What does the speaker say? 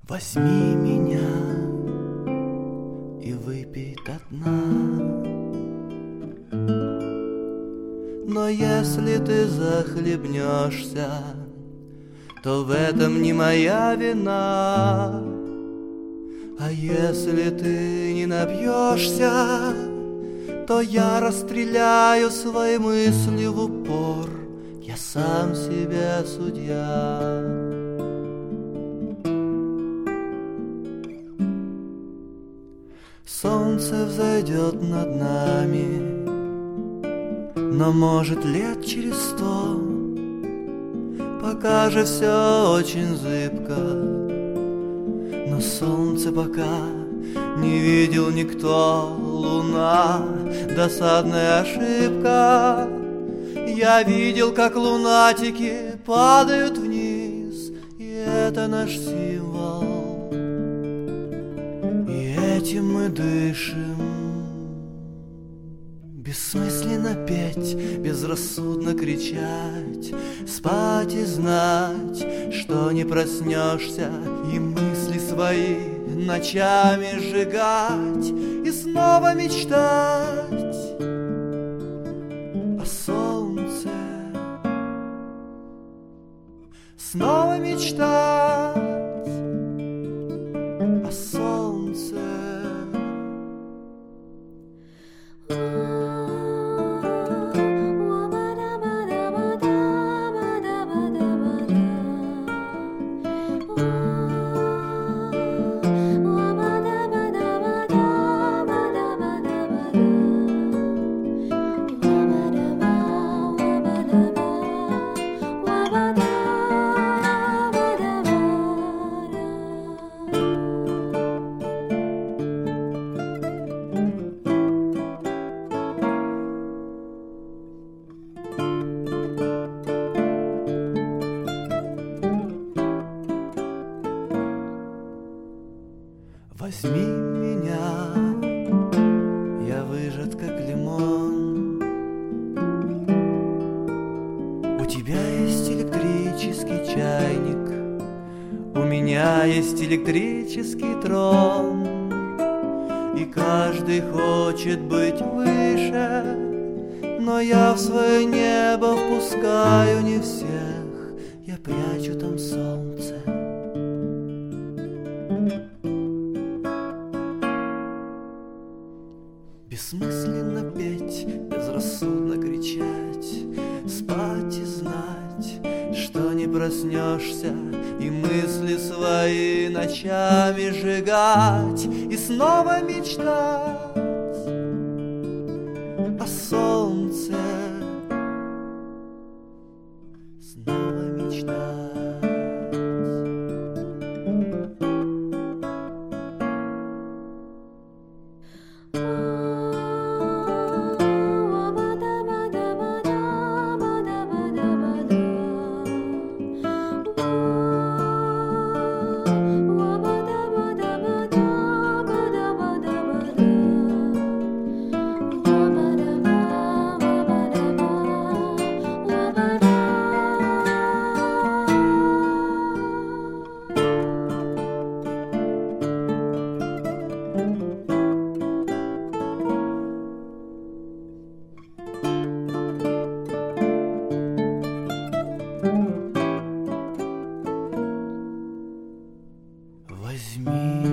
Возьми меня и выпей до дна. Но если ты захлебнешься, то в этом не моя вина. А если ты не напьешься, то я расстреляю свои мысли в упор. Я сам себе судья. Солнце взойдет над нами, но может лет через 100. Пока же все очень зыбко, но солнце пока не видел никто. Луна — досадная ошибка. Я видел, как лунатики падают вниз, и это наш символ, и этим мы дышим. Бессмысленно петь, безрассудно кричать, спать и знать, что не проснешься, и мысли свои ночами сжигать, и снова мечтать о солнце, снова мечтать о солнце. Возьми меня, я выжат как лимон. У тебя есть электрический чайник, у меня есть электрический трон. И каждый хочет быть выше, но я в свое небо впускаю не всех. Я прячу там солнце. Бессмысленно петь, безрассудно кричать, спать и знать, что не проснешься, и мысли свои ночами сжигать, и снова мечтать о солнце, снова мечтать. Возьми